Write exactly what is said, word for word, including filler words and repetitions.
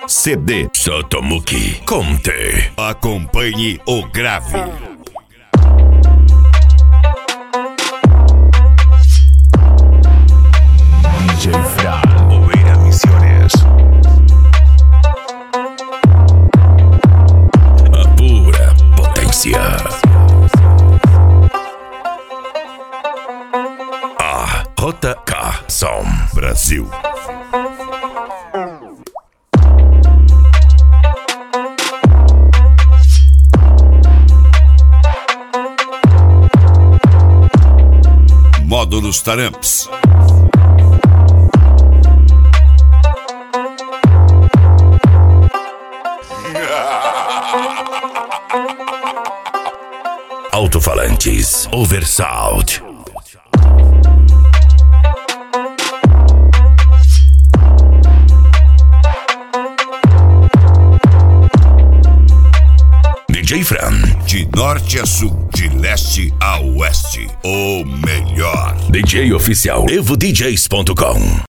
C D. Sotomuki Conte. Acompanhe o grave. D J Fran, Oveira Misiones. A pura potência. A J K Som Brasil. Módulos Taramps. Alto-falantes Oversound. D J Fran. De norte a sul, de leste a oeste, o melhor. D J oficial evo D Js ponto com.